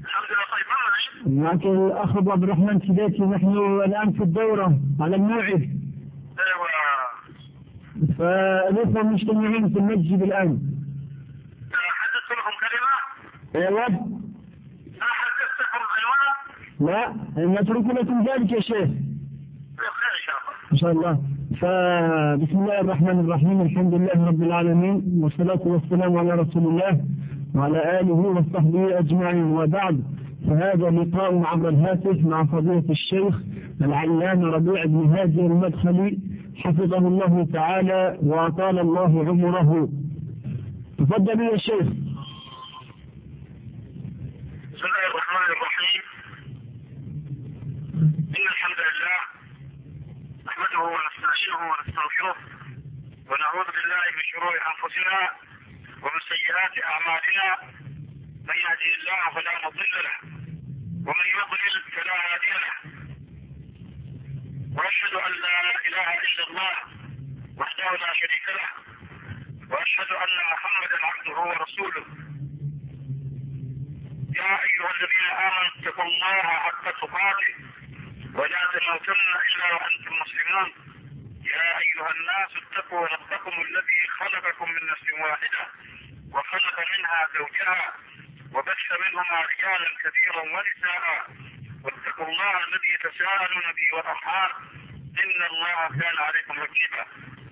الحمد لله. طيب ما معك الأخ أبو عبد الرحمن سيداتي، نحن الآن في الدورة على الموعد. ايوه. فنحن مجتمعين في المسجد الآن. حدثت لكم كلمة؟ ايوه. حدثتكم عنوان؟ لا، نترك لكم ذلك يا شيخ. خير ان شاء الله. إن شاء الله. فبسم الله الرحمن الرحيم، الحمد لله رب العالمين، والصلاة والسلام على رسول الله وعلى آله وصحبه أجمعين، وبعد، فهذا لقاء عبر الهاتف مع فضيلة الشيخ العلامة ربيع بن هادي المدخلي حفظه الله تعالى وأطال الله عمره. تفضل يا شيخ. بسم الله الرحمن الرحيم. إن الحمد لله نحمده ونستعينه ونستغفره ونعوذ بالله من شرور أنفسنا ومن سيئات أعمالنا. من يهدي الله فلا مضل له ومن يضلل فلا هادي له. وأشهد أن لا إله إلا الله وحده لا شريك له، وأشهد أن محمدا عبده ورسوله. يا أيها الذين آمنوا اتقوا الله حق تقاته ولا تموتن إلا وأنتم مسلمون. يا أيها الناس اتقوا ربكم الذي خلقكم من نفس واحدة وخلق منها زوجها وبث منهما رجالا كثيرا ونساء، واتقوا الله الذي تساءلون به والأرحام إن الله كان عليكم رقيبا.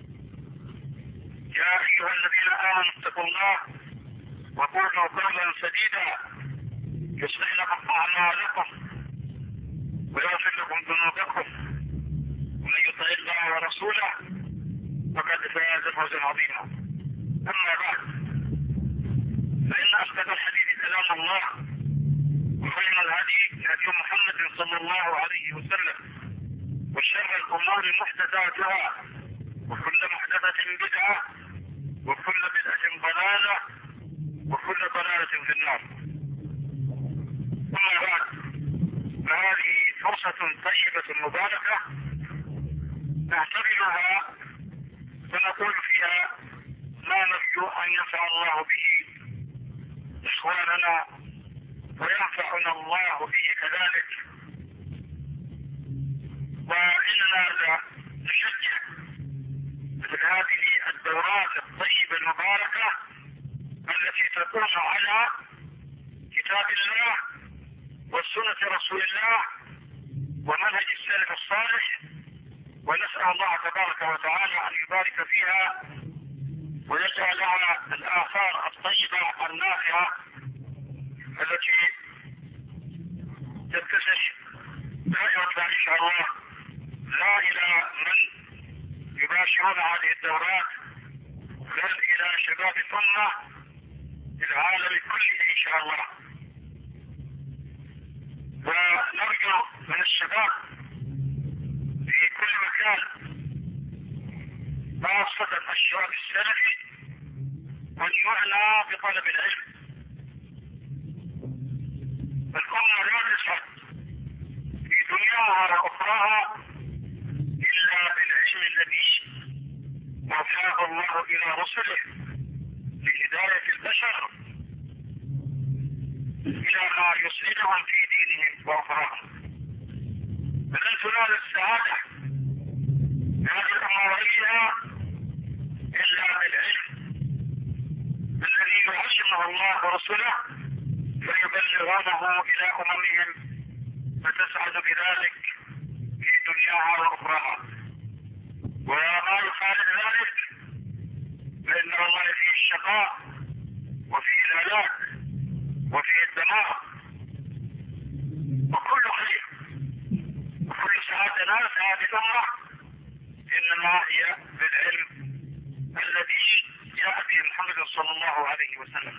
يا أيها الذين آمنوا اتقوا الله وقولوا قولا سديدا يصلح لكم أعمالكم ويغفر لكم ذنوبكم، ومن يطع الله ورسوله فقد فاز فوزا عظيما. أما بعد، فإن أصدق الحديث كلام الله، وخير الهدي هدي محمد صلى الله عليه وسلم، وشر الأمور محدثاتها، وكل محدثة بدعة، وكل بدعة ضلالة، وكل ضلالة في النار. أما بعد، فهذه فرصة طيبة مباركة نعتبرها ونقول فيها ما نرجو أن ينفع الله به إخواننا وينفعنا الله به كذلك. وإننا نشجع مثل هذه الدورات الطيبة المباركة التي تقوم على كتاب الله وسنة رسول الله ومنهج السلف الصالح، ونسأل الله تبارك وتعالى أن يبارك فيها ويجعلها الآثار الطيبة النافعة التي تتسع دائرة إن شاء الله لا إلى من يباشرون هذه الدورات بل إلى شباب الأمة العالم كله إن شاء الله. ونرجو من الشباب في كل مكان خاصة الشباب السلفي أن يعنى بطلب العلم. الأمة لا تسعد في دنياها وأخراها إلا بالعلم الذي أوحاه الله إلى رسله لهداية البشر إلى ما يصلحهم في دينهم وأخراهم. فلن تنال السعادة هذه الأموالية إلا بالعلم الذي يعلمه الله ورسوله فيبلغونه إلى أممهم فتسعد بذلك في دنياها وأخراها. وما يخالف ذلك فإن الله فيه الشقاء وفيه الهلاك وفيه الدمار، وكل خير وكل سعادة الأمة إنما هي بالعلم الذي جاء به محمد صلى الله عليه وسلم.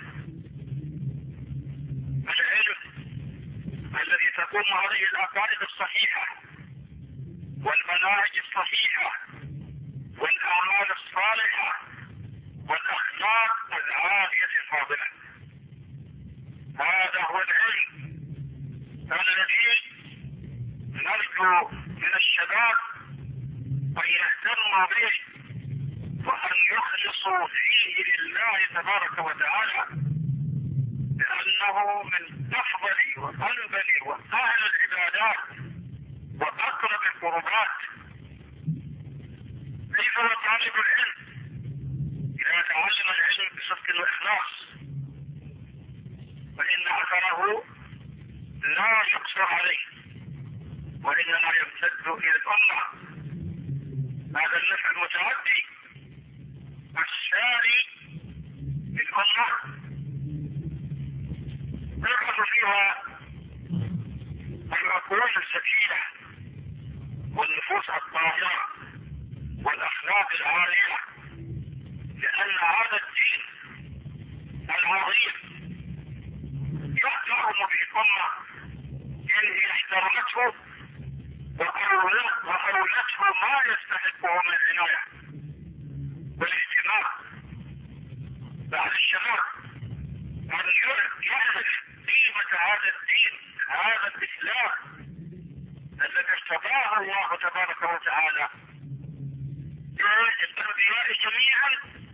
العلم الذي تقوم عليه العقائد الصحيحة والمناهج الصحيحة والأعمال الصالحة والأخلاق العالية الفاضلة. هذا هو العلم الذي نرجو من الشباب أن يهتموا به وأن يخلصوا فيه لله تبارك وتعالى، لأنه من أفضل وأنبل وأهل العبادات وأقرب القربات. كيف هو طالب العلم إذا تعلم العلم بصدق وإخلاص فإن أثره لا يقصر عليه وإنما يمتد إلى الأمة. هذا النفع المتعدي الساري للأمة يرغب فيها العقول الزكية والنفوس الطاهرة والأخلاق العالية، لأن هذا الدين العظيم يحترم به الأمة إن هي احترمته وأولته ما يستحقه من العناية والاهتمام. بعد الشباب أن يعرف قيمة هذا الدين، هذا الإسلام الذي ارتضاه الله تبارك وتعالى للأنبياء جميعا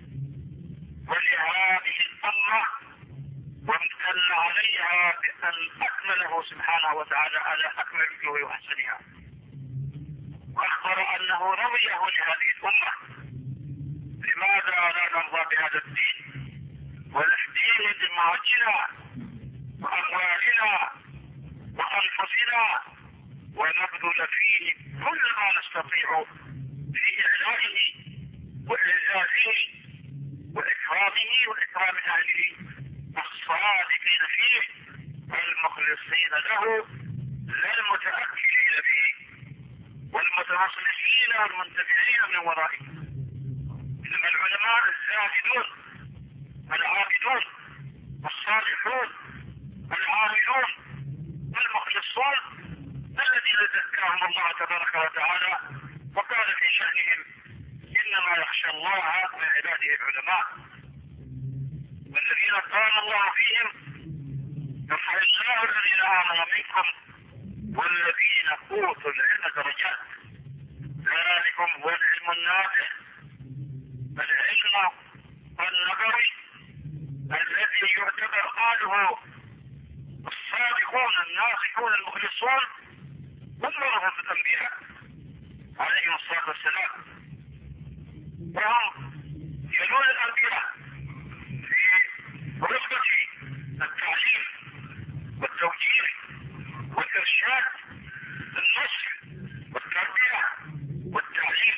ولهذه الأمة، وامتن عليها بأن أكمله سبحانه وتعالى على أكمل وجوه وأحسنها، وأخبر أنه رضيه لهذه الأمة. لماذا لا نرضى بهذا الدين ونفديه دماغنا وأموالنا وأنفسنا ونبذل فيه كل ما نستطيع في إعلائه وإعزازه وإكرامه وإكرام أهله الصادقين فيه والمخلصين له لا المتأكلين به والمتمصلحين والمنتفعين من ورائه. إنما العلماء الزاهدون العابدون الصالحون العاملون المخلصون الذين زكاهم الله تبارك وتعالى وقال في شأنهم إنما يخشى الله من عباده العلماء، والذين قال الله فيهم يرفع الله الذين آمنوا منكم والذين أوتوا العلم درجات. ذلكم هو العلم النافع، العلم النظري الذي يعتبر أهله الصادقون الناصحون المخلصون هم ورثة الأنبياء عليهم الصلاة والسلام، وهم يلون الأنبياء في رتبة التعليم والتوجيه والإرشاد النصح والتربية والتعليم.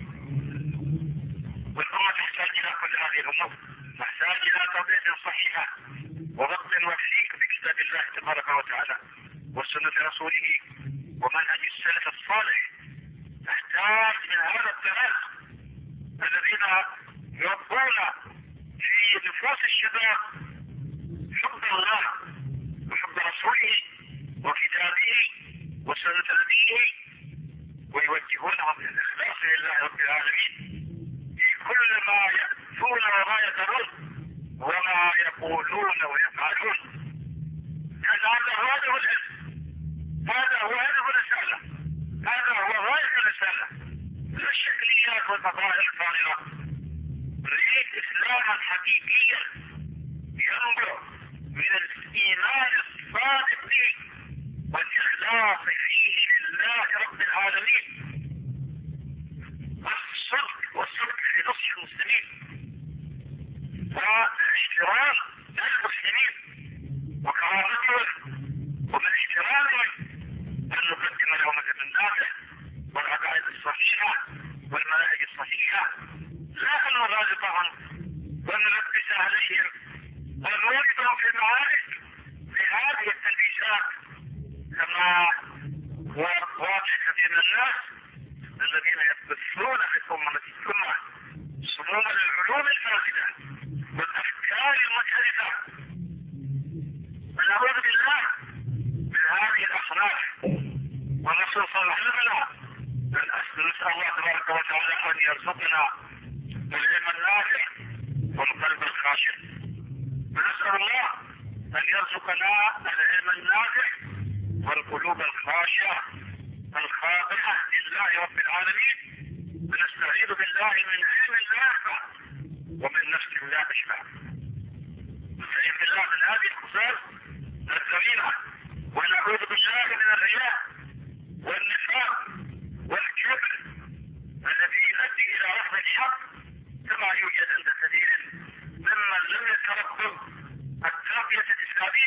والأمة تحتاج إلى كل هذه الأمور، تحتاج إلى تربية صحيحة وضبط وتحقيق بكتاب الله تبارك وتعالى وسنة رسوله ومنهج السلف الصالح. تحتاج من هذا التراث الذين يربون في نفوس الشباب حب الله وحب رسوله وكتابه وسنة نبيه، ويوجهونهم للإخلاص لله رب العالمين في كل ما يأتون وما يدرون وما يقولون ويفعلون. هذا هو هدف العلم، هذا هو هدف الرسالة، هذا هو غاية الرسالة. لا الشكليات والمظاهر الفارغة. نريد إسلاما حقيقيا ينبع من الإيمان الصادق به والإخلاص فيه لله رب العالمين، والصدق في نصح المسلمين واحترام المسلمين وكرامتهم، ومن احترامهم أن نقدم لهم العلم النافع والعقائد الصحيحة والمناهج الصحيحة، لا أن نغالطهم ونلبس عليهم ونوردهم في المعارك بهذه التلبيسات كما هو واقع كثير من الناس الذين يبثون في الأمة سموم العلوم الفاسدة والأفكار المنحرفة. فنعوذ بالله من هذه الأخلاق ونصل صلاحنا. نسأل الله تبارك وتعالى أن يرزقنا العلم النافع والقلب الخاشع، ونسأل الله أن يرزقنا العلم النافع والقلوب الخاشعة الخاضعة لله رب العالمين، ونستعيذ بالله من علم لا ينفع ومن نفس لا تشبع. نستعيذ بالله من هذه الخصال الذميمة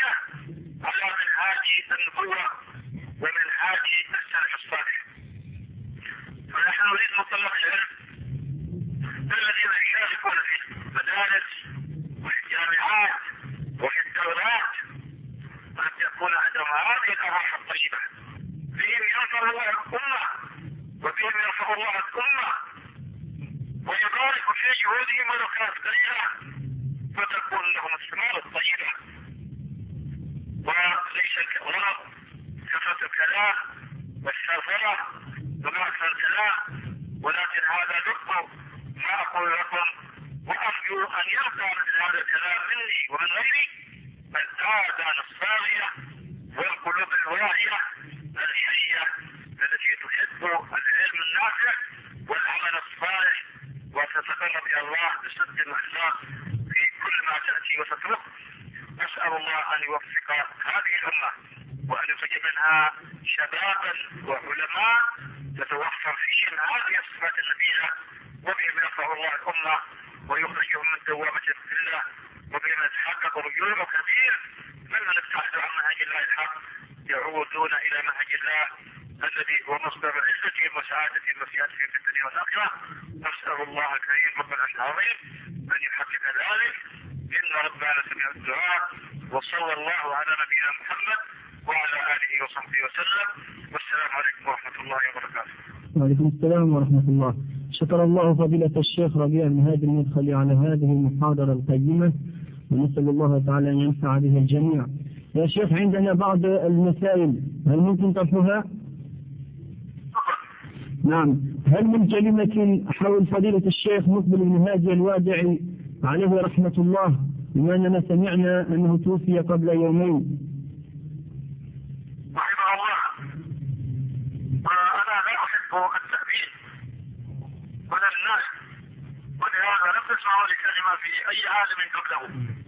السنة على منهاج النبوة ومنهاج السلف الصالح. فنحن نريد مطلق العلم الذين يشاركون في المدارس وفي الجامعات وفي الدورات أن يكون عندهم هذه الأرواح الطيبة، بهم ينصر الله الأمة وبهم يرفع الله الأمة ويبارك في جهودهم ولو كانت قليلة، فتكون لهم الثمار الطيبة. وليس الغرض كثرة الكلام والسرفرة وما أكثر الكلام، ولكن هذا لب ما أقول لكم، وأرجو أن يبقى مثل هذا الكلام مني ومن غيري الآذان الصاغية والقلوب الواعية الحية التي تحب العلم النافع والعمل الصالح وتتقرب إلى الله بصدق وإخلاص في كل ما تأتي وتترك. أسأل الله أن يوفق هذه الأمة وأن يخرج منها شبابا وعلماء تتوفر فيهم هذه الصفات النبيلة، وبهم يرفع الله الأمة ويخرجهم من دوامة الذلة، وبهم يتحقق رجوع كثير ممن ابتعدوا عن منهج الله الحق يعودون إلى منهج الله الذي هو مصدر عزتهم وسعادتهم وسيادتهم في الدنيا والآخرة. نسأل الله الكريم رب العرش العظيم أن يحقق ذلك، إن ربنا سميع الدعاء. وصلى الله على نبينا محمد وعلى آله وصحبه وسلم، والسلام عليكم ورحمة الله وبركاته. وعليكم السلام ورحمة الله. شكر الله فضيلة الشيخ ربيع بن هادي المدخلي على هذه المحاضرة القيمة، ونسأل الله تعالى أن ينفع بها الجميع. يا شيخ عندنا بعض المسائل، هل ممكن طرحها؟ نعم. هل من كلمة حول فضيلة الشيخ مقبل بن هادي الوادعي عليه رحمة الله، بما أننا سمعنا أنه توفي قبل يومين؟ رحمه الله. وأنا لا أحب التأبيد ولا الناس، ولهذا لم تسمعوا لكلمة في أي عالم قبله،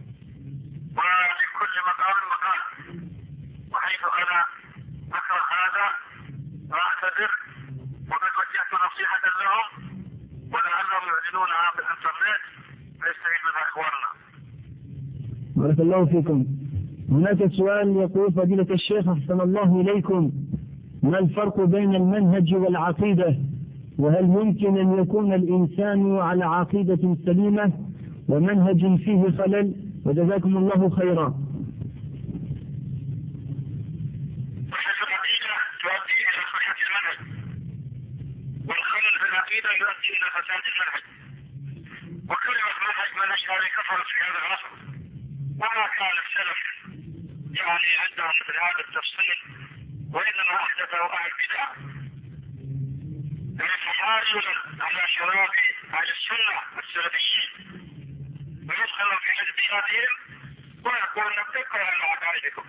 ولكل مقام مقام. وحيث أنا أكره هذا وأعتذر، وقد وجهت نصيحة لهم ولعلهم يعلنونها بالإنترنت فيستفيد منها إخواننا. بارك الله فيكم. هناك سؤال يقول فضيلة الشيخ أحسن الله إليكم، ما الفرق بين المنهج والعقيدة؟ وهل يمكن أن يكون الإنسان على عقيدة سليمة ومنهج فيه خلل؟ وجزاكم الله خيرا. صحة العقيدة تؤدي إلى صحة المنهج، والخلل في العقيدة يؤدي إلى فساد المنهج. وكلمة منهج هذه كثرت في هذا العصر، وما كان السلف يعني عندهم مثل هذا التفصيل، وإنما أحدثه أهل البدع يتحايلا على شباب أهل السنة السلفيين ويدخلوا في حزبياتهم ويقولون اتقوا على عقائدكم.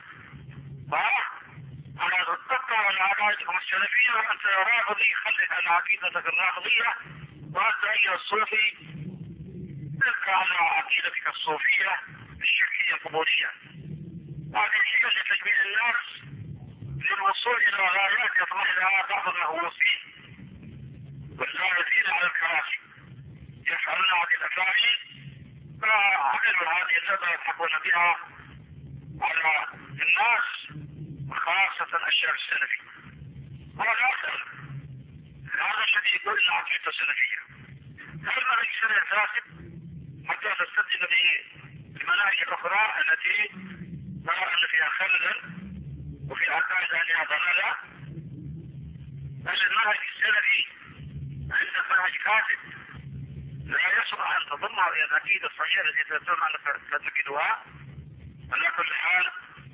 أنا اتقوا على عقائدكم السلفية، وأنت يا رافضي خلك على عقيدتك الرافضية، وأنت أيها الصوفي ابقى على عقيدتك الصوفية الشركية القبورية. هذه هي لتجميل الناس للوصول إلى غايات يطمح لها بعض المهووسين والزاهدين على الكراسي، يفعلون هذه الأفعال فعملوا هذه اللعبة يضحكون بها على الناس وخاصة الشعب السلفي. وأنا أسأل هذا الذي يقول إن عقيدة سلفية، هل منهج سلفي فاسد حتى تستبدل به المناهج الأخرى التي نرى أن فيها خللا وفي عقائد أهلها ضلالة؟ هل المنهج السلفي عندك منهج فاسد لا يصلح أن تضمها إلى العقيدة الصحيحة التي تتم أنك تعتقدها؟ على كل حال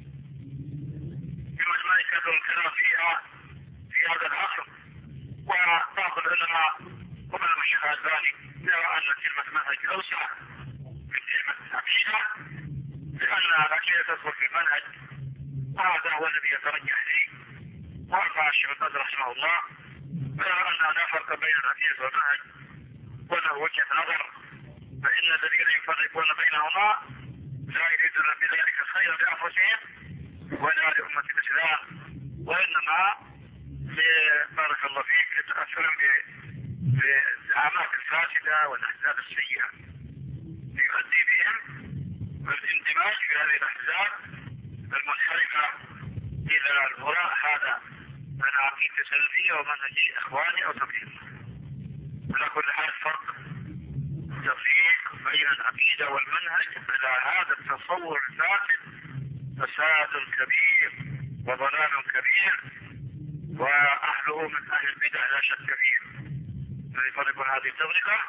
بمجمع كثر الكلام فيها في هذا العصر، وبعض العلماء ومن المشيخ الألباني يرى أن كلمة منهج أوسع من كلمة عقيدة، لأن العقيدة تدخل في المنهج، وهذا هو الذي يترجح لي وارفع الشيخ البدر رحمه الله، ويرى أن لا فرق بين العقيدة والمنهج وله وجهة نظر، فإن الذين يفرقون بينهما لا يريدون بذلك خيرا لأنفسهم ولا لأمة الإسلام، وإنما بارك الله فيك لتأثرهم بالزعامات الفاسدة والأحزاب السيئة ليؤدي بهم الاندماج في هذه الأحزاب المنحرفة إلى الهراء هذا من عقيدة سلفية ومنهج إخواني أو تبليغ. على كل حال فرق تفريق بين العقيدة والمنهج على هذا التصور الفاسد فساد كبير وضلال كبير، وأهله من أهل البدع لا شك فيه. فليفرق هذه التفرقة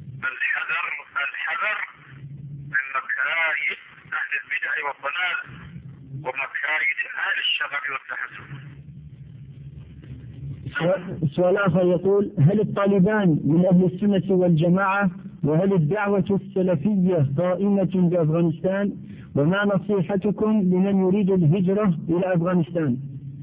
الحذر من مكايد أهل البدع والضلال ومكايد أهل الشغب والتحزب. سؤال آخر يقول: هل الطالبان من أهل السنة والجماعة؟ وهل الدعوة السلفية قائمة بأفغانستان؟ وما نصيحتكم لمن يريد الهجرة إلى أفغانستان؟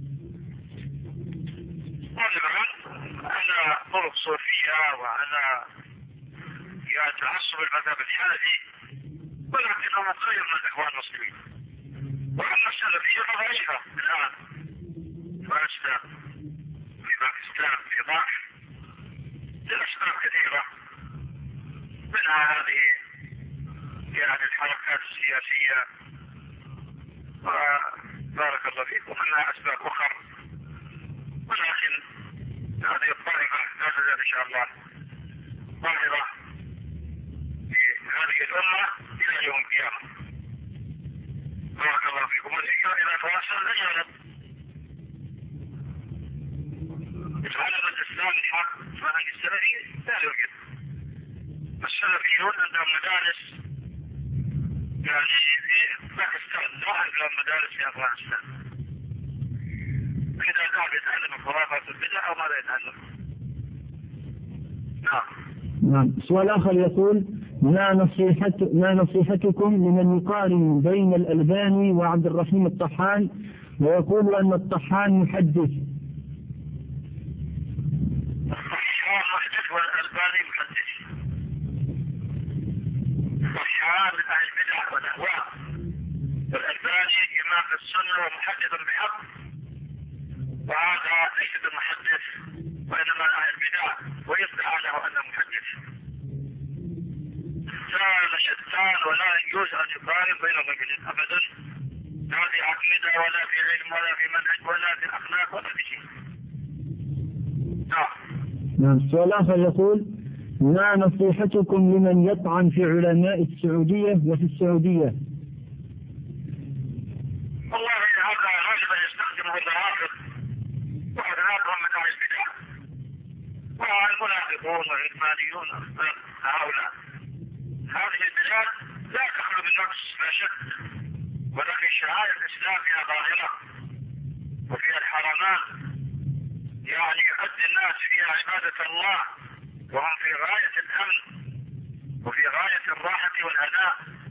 أنا طرق صوفية وأنا تعصب المذهب الحنفي، ولكنهم خير من الإخوان المسلمين. وأما السلفية ضعيفة الآن في أفغانستان، في باكستان، في ضعف لأسباب كثيرة، منها هذه يعني الحركات السياسية وبارك الله فيكم، ومنها أسباب أخرى، ولكن هذه الطائفة لا تزال إن شاء الله ظاهرة في هذه الأمة إلى يوم القيامة. بارك الله فيكم. والهجرة إلى فرنسا لن يغلب. يتعلم الإسلام الحق منهج السلفي لا يوجد. السلفيون عندهم مدارس يعني في باكستان، لا عندهم مدارس في أفغانستان. إذا ذهب يتعلم الخرافات والبدع أو ماذا يتعلم؟ نعم. سؤال آخر يقول: ما نصيحتكم لمن يقارن بين الألباني وعبد الرحيم الطحان ويقول أن الطحان محدث؟ الطحان محدث والألباني محدث. الطحان من أهل البدع والأهواء، والألباني إمام السنة ومحدث بحق، وهذا ليس بمحدث وإنما أهل البدع ويدعى له أنه محدث. كان شتان ولا يجوز أن يقارن بين الرجلين أبدا، لا في عقيدة ولا في علم ولا في منهج ولا في أخلاق ولا في شيء. نعم. سؤال آخر يقول: ما نصيحتكم لمن يطعن في علماء السعودية وفي السعودية؟ والله هذا غالبا يستخدمه الروافض وأذنابهم من أهل البدع والمنافقون والعلمانيون هؤلاء. هذه البلاد لا تخلو من نقص لا شك، ولكن شعائر الإسلام فيها ظاهرة وفيها الحرمان، يعني يؤدي الناس فيها عبادة الله وهم في غاية الأمن وفي غاية الراحة والهناء.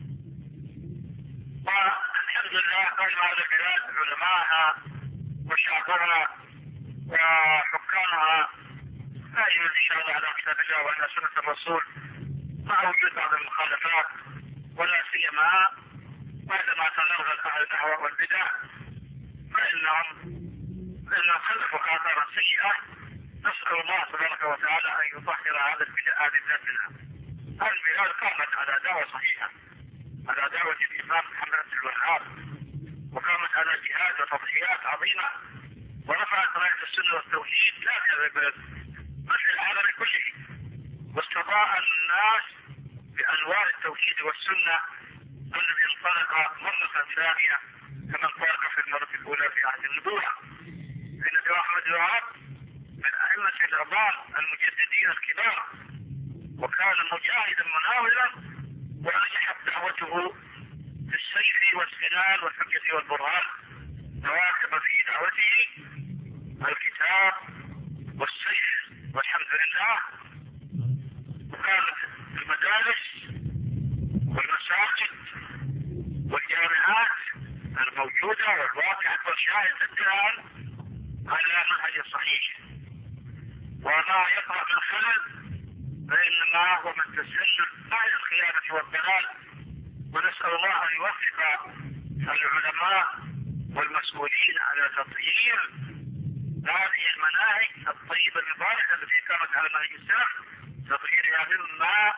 والحمد لله قائم هذه البلاد علماءها وشعبها وحكامها قائمون إن شاء الله على كتاب الله وعلى سنة الرسول، مع وجود بعض المخالفات، ولا سيما بعدما تغرغل أهل الأهواء والبدع فإنهم خلفوا آثارا سيئة. نسأل الله تبارك وتعالى أن يطهر هذه البلاد منها. هذه البلاد قامت على دعوة صحيحة، على دعوة الإمام محمد بن عبد الوهاب، وقامت على جهاد وتضحيات عظيمة، ورفعت راية السنة والتوحيد لا في هذا البلد بل في العالم كله، واستضاء الناس بأنوار التوحيد والسنة الذي انطلق مرة ثانية كما انطلق في المرة الأولى في عهد النبوة. إن الإمام محمد بن الوهاب من أئمة العظام المجددين الكبار، وكان مجاهدا مناولا، ونجحت دعوته بالسيف والسنان والحجة والبرهان، تواكب في دعوته الكتاب والسيف والحمد لله. وكانت المدارس والمساجد والجامعات الموجودة والواقعة والشاهد الآن على منهج صحيح، وما يقرأ من خلل فإنما هو من تسلل أهل الخيانة والضلال. ونسأل الله أن يوفق العلماء والمسؤولين على تطهير هذه المناهج الطيبة المباركة التي كانت على منهج السلف، تطهيرها مما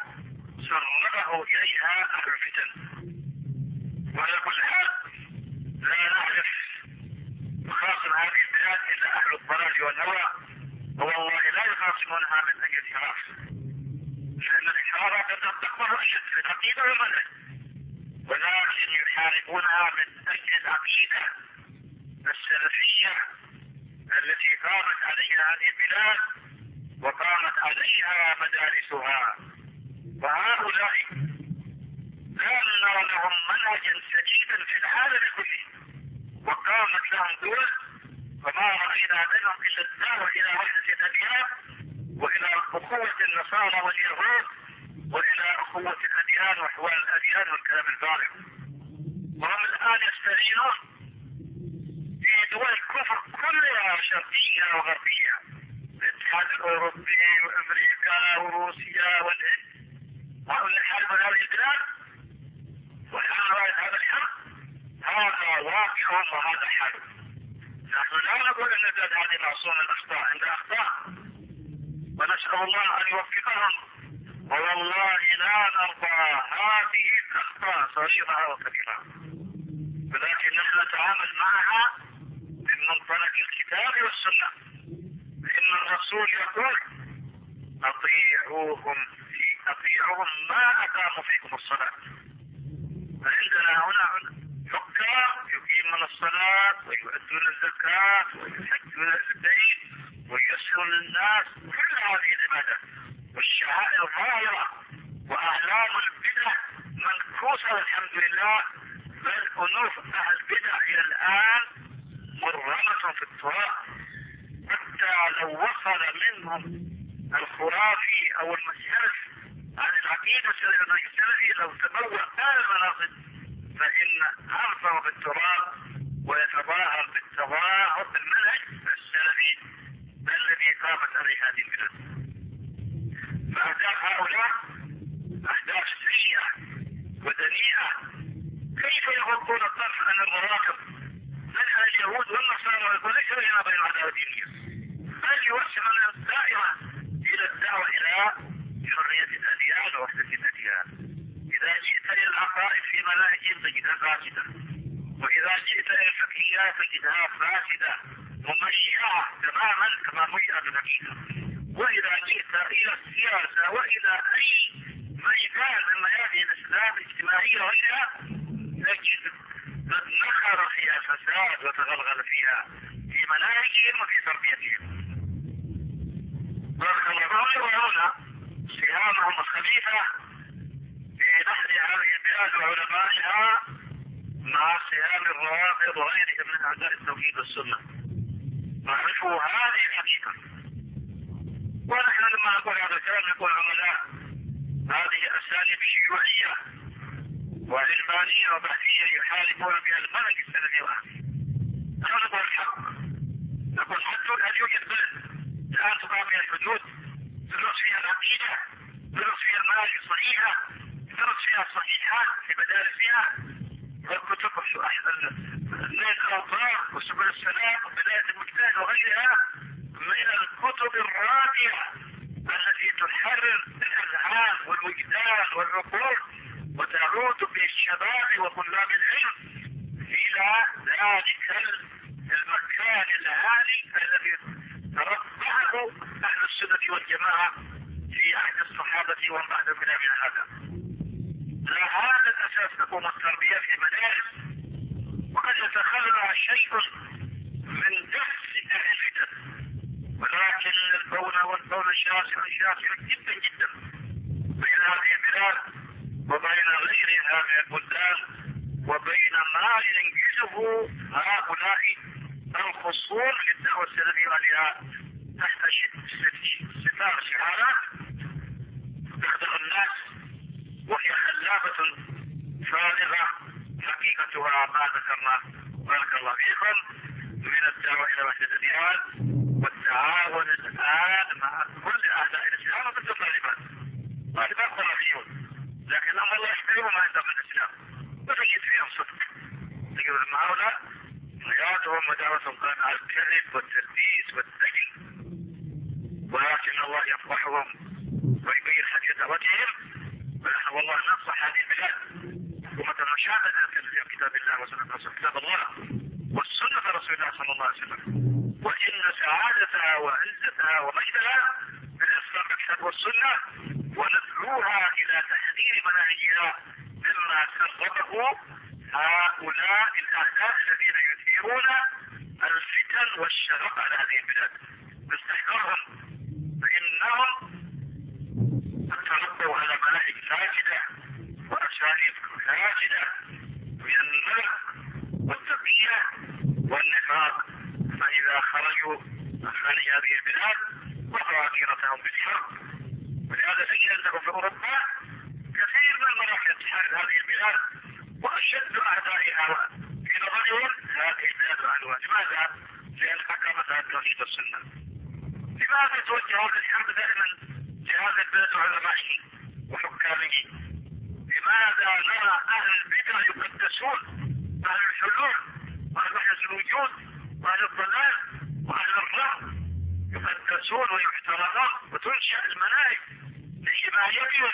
سربه إليها أهل الفتن. وعلى كل حال لا والهوى، والله لا يخاصمونها من أجل الحراف، لأن الحرارة قد تقبل في العقيدة والمنهج، ولكن يحاربونها من أجل العقيدة السلفية التي قامت عليها هذه البلاد وقامت عليها مدارسها. وهؤلاء لا نرى لهم منهجا سديدا في العالم كله، وقامت لهم دول فما رأينا منهم إلا الدعوة إلى وحدة الأديان وإلى أخوة النصارى واليهود وإلى أخوة الأديان وحوال الأديان والكلام الفارغ. وهم الآن يستعينون في دول الكفر كلها شرقية وغربية، الاتحاد الأوروبي وأمريكا وروسيا والهند، وهم يحاربون هذه البلاد ويحاربون هذا الحرب. هذا واقع وهذا حرب. نحن لا نقول أن البلاد هذه معصومة من الأخطاء، عندها أخطاء ونسأل الله أن يوفقهم، والله لا نرضى هذه الأخطاء صغيرة وكبيرة، ولكن نحن نتعامل معها من منطلق الكتاب والسنة، لأن الرسول يقول أطيعوهم ما أقاموا فيكم الصلاة. فعندنا هنا حكام يقيمون الصلاة ويؤدون الزكاة ويحجون البيت ويسرون للناس كل هذه العبادات والشعائر ظاهرة، وأعلام البدع منكوسة والحمد لله، بل أنوف أهل البدع إلى الآن مرمة في التراب، حتى لو وصل منهم الخرافي أو المنحرف عن العقيدة السلفية لو تبوأ المناصب فإن أرضه بالتراب ويتظاهر بالتظاهر بالمنهج السلفي الذي قامت عليه هذه البلاد. فأهداف هؤلاء أهداف سيئة ودنيئة. كيف يغضون الطرف عن الرواتب منها اليهود والنصارى وليس بيننا وبين عداوة دينية، بل يوسعون الدائرة إلى الدعوة إلى حرية الأديان ووحدة الأديان. إذا جئت إلى العقائد في مناهج تجدها فاسدة، وإذا جئت إلى الفقهيات تجدها فاسدة مميعة تماما كما ميعت الحقيقة. وإذا جئت إلى السياسة وإلى أي ميدان من ميادين الإسلام الاجتماعية وغيرها تجد قد نخر فيها فساد وتغلغل فيها في مناهجهم وفي تربيتهم. ويرون سهامهم الخبيثة في نحر هذه البلاد وعلمائها مع سهام الروافض وغيرهم من أعداء التوحيد والسنة. نعرفوا هذه الحقيقة. ونحن لما نقول هذا الكلام نقول عملاء هذه أساليب شيوعية وعلمانية وبحثية يحاربون بها المنهج السلفي وأهله. نحن نقول الحق، نقول حتى هل يوجد بلد الآن تقام فيها الحدود تدرس فيها العقيدة، تدرس فيها المناهج الصحيحة، تدرس فيها الصحيحات في مدارسها والكتب الليل الأوطار وسبل السلام وبداية المجتهد وغيرها من الكتب الراقية التي تحرر الأذهان والوجدان والعقول وتعود بالشباب وطلاب العلم إلى ذلك المكان العالي الذي تربعه أهل السنة والجماعة في عهد الصحابة ومن بعد كلامنا هذا. على هذا الأساس تقوم التربية في المدارس، وقد يتخلى شيء من دفع أهل الفتن، ولكن البون شاسع جدا جدا بين هذه البلاد وبين غيرها من البلدان وبين ما ينجزه هؤلاء الخصوم للدعوة السلفية ولها تحت ستار شعارات تخدع الناس وهي خلافة فارغة حقيقتها ما ذكرنا. بارك الله فيكم. من الدعوة إلى وحدة الأديان والتعاون الآن مع كل أعداء الإسلام وضد الطالبان. طالبان خرافيون لكن لما الله يحترمهم ما عندهم من الإسلام وتجد فيهم صدق. تجد أن هؤلاء حياتهم ودعوتهم كانت على الكذب والتلبيس والدجل، ولكن الله يفضحهم ويبين حق دعوتهم. ونحن والله ننصح هذه البلاد حكومة المشاهد أن تلزم كتاب الله وسنة رسول كتاب الله والسنة رسول الله صلى الله عليه وسلم، وإن سعادتها وعزتها ومجدها بالإسلام بالكتاب والسنة، وندعوها إلى تحذير مناهجها مما سببه هؤلاء الأعداء الذين يثيرون الفتن والشغب على هذه البلاد. نستحقرهم فإنهم تربوا على مناهج فاسدة وأساليب فاسدة من الملك والتقية والنفاق، فإذا خرجوا خارج هذه البلاد وقعوا عقيرتهم بالحرب. ولهذا تجد أنه في أوروبا كثير من المراحل تحارب هذه البلاد، وأشد أعدائها في نظرهم هذه البلاد وأهلها. لماذا؟ لأن حكمتها التوحيد والسنة. لماذا توجه هذا الحرب دائما لهذه البلاد وعلمائه وحكامه؟ لماذا نرى أهل البدع يقدسون، أهل الحلول وأهل وحدة الوجود وأهل الضلال وأهل الرفض يقدسون ويحترمون، وتنشأ المناهج لحمايتهم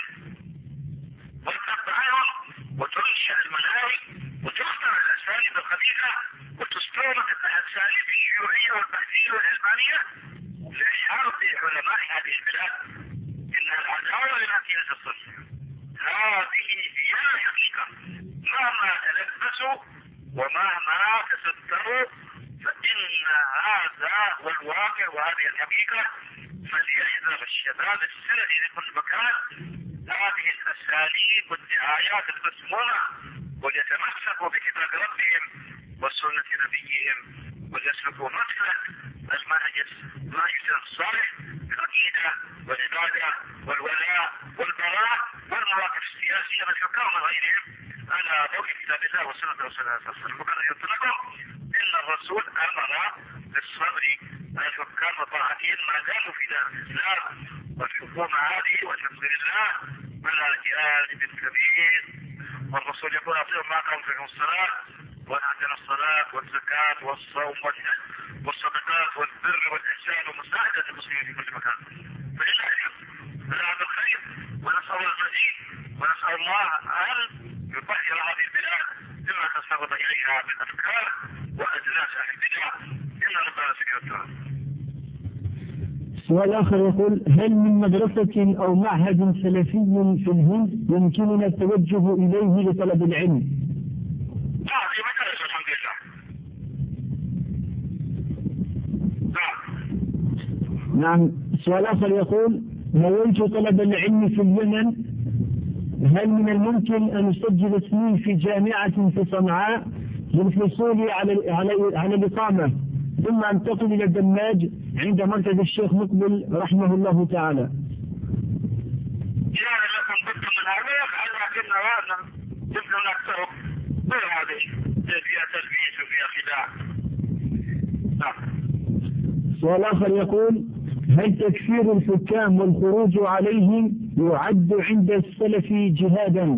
وتتبعهم، وتنشأ المناهج وتخترع الأساليب الخبيثة وتستورد الأساليب الشيوعية والبحثية والعلمانية لحرب علماء هذه البلاد. إنها العداوة لماكينة الصلح. هذه هي الحقيقة، مهما تلبسوا ومهما تستروا فإن هذا هو الواقع وهذه الحقيقة. فليحذر الشباب السلفي في كل مكان هذه الأساليب والدعايات المسمومة، وليتمسكوا بكتاب ربهم وسنة نبيهم، وليسلكوا مسلك المنهج الصالح في العقيدة والعبادة والولاء والبراء والمواقف السياسية بالحكام وغيرهم على ضوء كتاب الله وسنة رسول الله صلى الله عليه وسلم. وكان يطلقوا إن الرسول أمر بالصبر على الحكام وطاعتهم ما داموا في دار الإسلام والحكومة هذه والحمد لله على جانب الكبير. والرسول يقول أطيعوا ما قام فيكم الصلاة وأعطنا الصلاة والزكاة والصوم والحج والصدقات والبر والإحسان ومساعدة المسلمين في كل مكان. فلله الحمد هذا الخير، ونسأل المزيد، ونسأل الله أن يطهر هذه البلاد مما تستغرب إليها من أفكار وأجناس أهل البدع. إن ربنا سبحانه وتعالى. سؤال آخر يقول: هل من مدرسة أو معهد سلفي في الهند يمكننا التوجه إليه لطلب العلم؟ في مدرسة الحمد لله. نعم. سؤال آخر يقول: نويت طلب العلم في اليمن، هل من الممكن أن أسجل اسمي في جامعة في صنعاء للحصول على الإقامة ثم أنتقل إلى الدماج عند مركز الشيخ مقبل رحمه الله تعالى؟ يعني لكم ضد من هذا لكننا ضد أكثر غير هذه فيها تلبيس وفيها خداع. سؤال آخر يقول: هل تكفير الحكام والخروج عليهم يعد عند السلف جهادا؟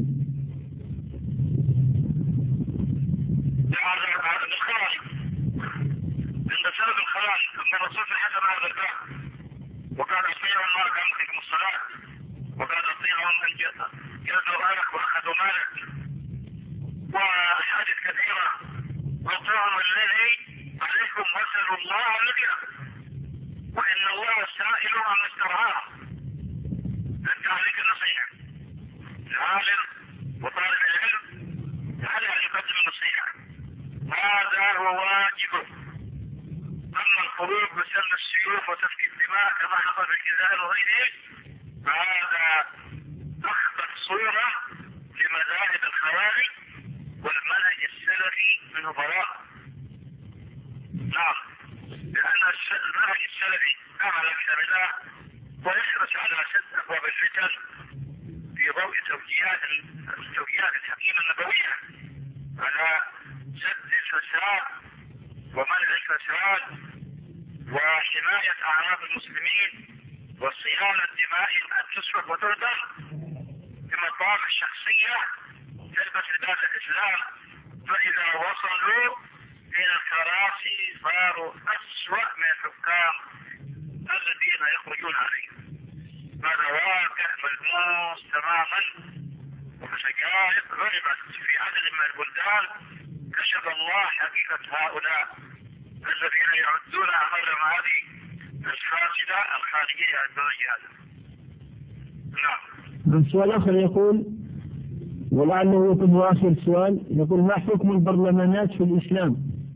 هذا الخراج عند سلف الخراج أن الرسول في حسن هذا الباب وكان يطيعهم ما كان فيكم الصلاة، وكان يطيعهم أن جلدوا مالك وأخذوا مالك، وأحاديث كثيرة وطيعهم الذي عليكم وسلوا الله الذي وإن الله سائل عن استرعاه. أنت عليك النصيحة، العالم وطالب العلم على أن يقدم النصيحة، هذا هو واجبه. أما الخروج بسن السيوف وتفكيك الدماء كما حصل في الجزائر وغيره فهذا أخبث صورة لمذاهب الخوارج، والمنهج السلفي منه براء. نعم، لأن المنهج السلفي أعلى كتاب الله ويحرص على سد أبواب الفتن في ضوء التوجيهات الحكيمة النبوية على سد الفساد ومنع الفساد وحماية أعراض المسلمين وصيانة دمائهم أن تسفك وتهدر بمطاف الشخصية تلبس لباس الإسلام. فإذا وصلوا إلى الكراسي صاروا أسوأ من الحكام الذين يخرجون عليهم. هذا واقع ملموس تماما، ومشاكل غربت في عدد من البلدان. كشف الله حقيقة هؤلاء الذين يعدون أعمالهم هذه الفاسدة الخارجية يعدون جهادا. نعم. السؤال آخر يقول، ولعله يكون هو آخر سؤال، يقول ما حكم البرلمانات في الإسلام؟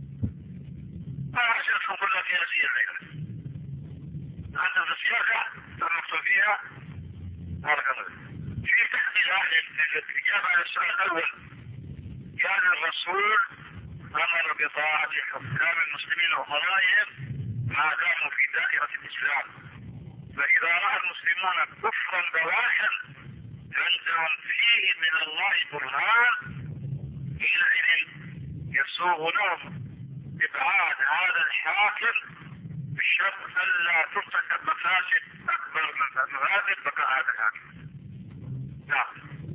أشوفهم كلها سياسية غير. عندنا في السياسة المكتوب فيها بارك الله في تحديد الإجابة على السؤال الأول. كان الرسول أمر بطاعة حكام المسلمين وقضائهم ما داموا في دائرة الإسلام، فإذا رأى المسلمون كفرا بواحا عندهم فيه من الله برهان حينئذ يسوغ لهم إبعاد هذا الحاكم بالشرط ألا ترتكب مفاسد أكبر من مفاسد بقاء هذا الحاكم. نعم.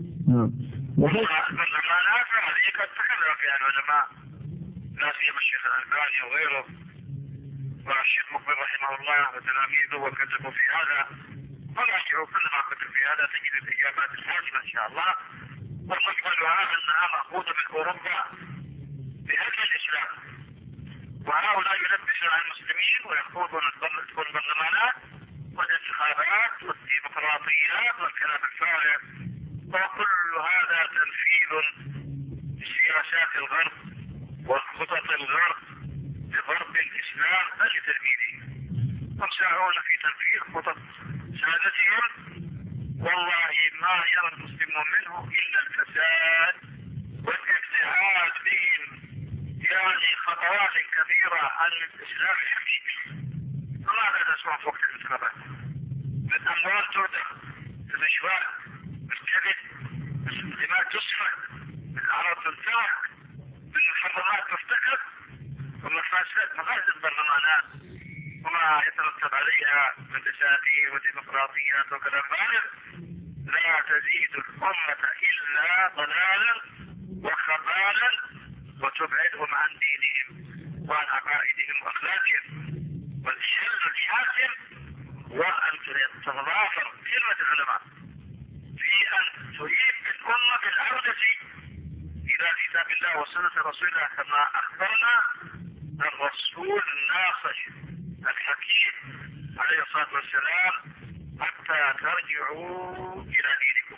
البرلمانات هذه قد تكلم فيها العلماء لا سيما الشيخ الألباني وغيره والشيخ مقبل رحمه الله وتلاميذه وكتبوا في هذا، وراجعوا كل ما كتب في هذا تجد الإجابات الحاسمة إن شاء الله. ومجملها أنها مأخوذة من أوروبا بهدي الإسلام، وهؤلاء يلبسون على المسلمين ويخوضون البرلمانات والانتخابات والديمقراطيات والكلام الفارغ، وكل هذا تنفيذ لسياسات الغرب وخطط الغرب لضرب الإسلام لتدميره. هم ساعون في تنفيذ خطط سادتهم، والله ما يرى المسلمون منه إلا الفساد والابتعاد بهم يعني خطوات كثيرة عن الإسلام الحقيقي. فماذا تسمع في وقت الانتخابات؟ الأموال تودع، الرشوات، الكذب، الدماء تسفك، الأعراض تنتهك، المحرمات ترتكب، ومفاسد مفاسد البرلمانات وما يترتب عليها من دساتير وديمقراطيات وكلام فارغ لا تزيد الأمة إلا ضلالا وخبالا وتبعدهم عن دينهم وعن عقائدهم وأخلاقهم. والحل الحاكم وأن تتضافر كلمة العلماء في أن تعيد الأمة بالعودة إلى كتاب الله وسنة رسول الله كما أخبرنا الرسول الناصح الحكيم عليه الصلاة والسلام حتى ترجعوا إلى دينكم.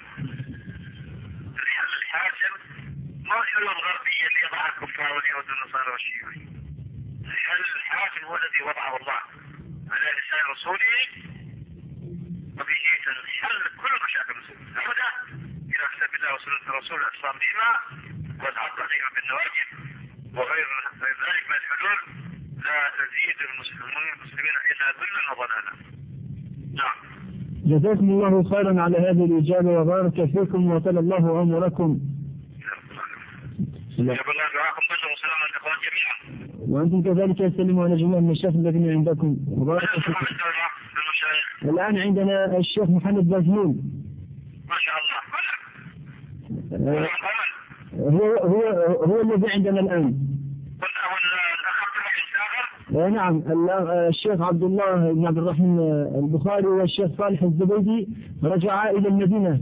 الحل الحاكم ما الحلول الغربية اللي يضعها الكفار واليهود والنصارى والشيوعيين. الحل الحاكم هو الذي وضعه الله على لسان رسوله، وبه تنحل كل مشاكل المسلمين. العودة إلى كتاب الله وسنة الرسول الإسلام بهما والعض عليهم بالنواجذ وغير ذلك من الحلول لا تزيد المسلمين إلا ذلا وضلالا. نعم. جزاكم الله خيرا على هذه الإجابة وبارك فيكم وطال الله عمركم. يا بالله دعاكم بشر وسلام على الإخوان جميعا. وأنتم كذلك يسلموا على جميع المشايخ الذين عندكم وبارك فيكم. الآن عندنا الشيخ محمد بازمول. ما شاء الله. هو الذي عندنا الآن. نعم الشيخ عبد الله بن عبد الرحمن البخاري والشيخ صالح الزبيدي رجعا إلى المدينة.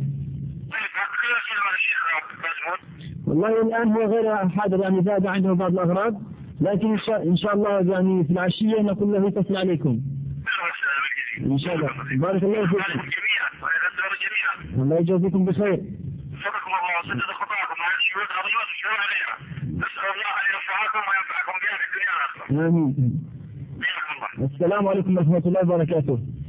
والله الآن هو غير حاضر يعني ذهب عنده بعض الأغراض، لكن إن شاء الله يعني في العشية نقول له يتصل عليكم إن شاء الله. بارك الله فيكم. الله يجزيكم بخير. صدقكم الله وسدد خطاكم على الشهود الرياض الشهور عليها. نسأل الله أن يرفعكم وينفعكم بها في الدنيا والآخرة. آمين. السلام عليكم ورحمة الله وبركاته.